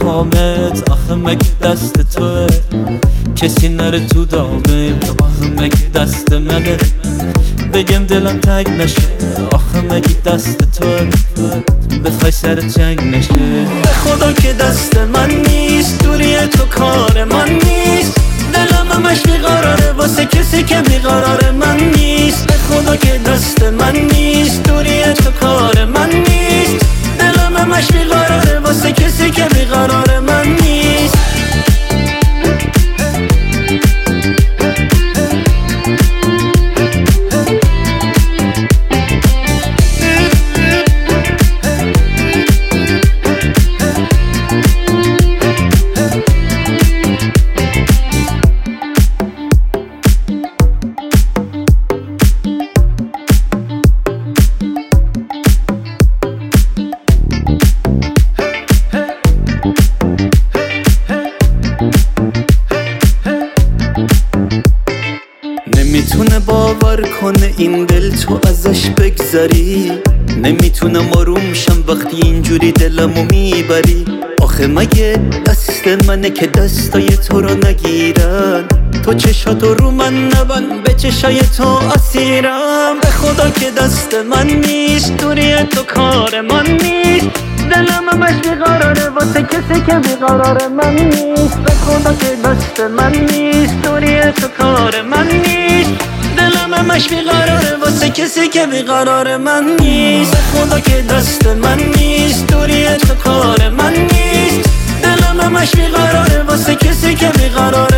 میخوامت، آخه مگه دست توه کسی نره تو دامم، آخه مگه دست منه بگم دلم تنگ نشه، آخه مگه دست توه بخوای سر جنگ نشه. به خدا که دست من نیست، دوری تو کار من نیست، دلم همش بیقراره واسه کسی که بیقرار من نیست. به خدا که دست من نیست، دوری تو کار من نیست، دلم همش بیقراره واسه کسی که بیقرار من نیست. نمیتونه باور کنه این دل تو ازش بگذری، نمیتونم آروم شم وقتی اینجوری دلمو میبری. آخه مگه دست منه که دستای تو رو نگیرن، تو چشاتو رو من نبند به چشای تو اسیرم. به خدا که دست من نیست، دوری تو کار من نیست، دلم همش بیقراره واسه کسی که بیقرار من نیست. به خدا که دست من نیست، دوری تو کار من نیست، دلم همش بیقراره واسه کسی که بیقرار من نیست. به خدا که دست من نیست، دوری تو کار من نیست، دلم همش بیقراره واسه کسی که بیقرار